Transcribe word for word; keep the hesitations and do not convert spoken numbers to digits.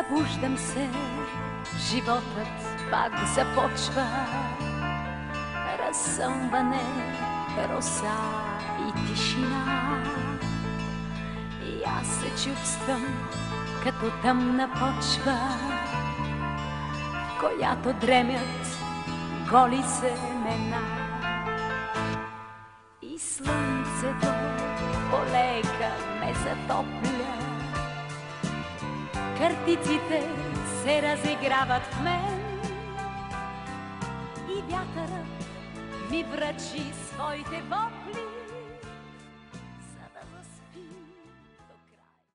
Събуждам се, животът пак започва. Разсъмване, роса и тишина. И аз се чувствам като тъмна почва, в която дремят голи семена. И слънцето полека ме затопля, картиците се разиграват в мен и вятърът ми връчи своите вопли.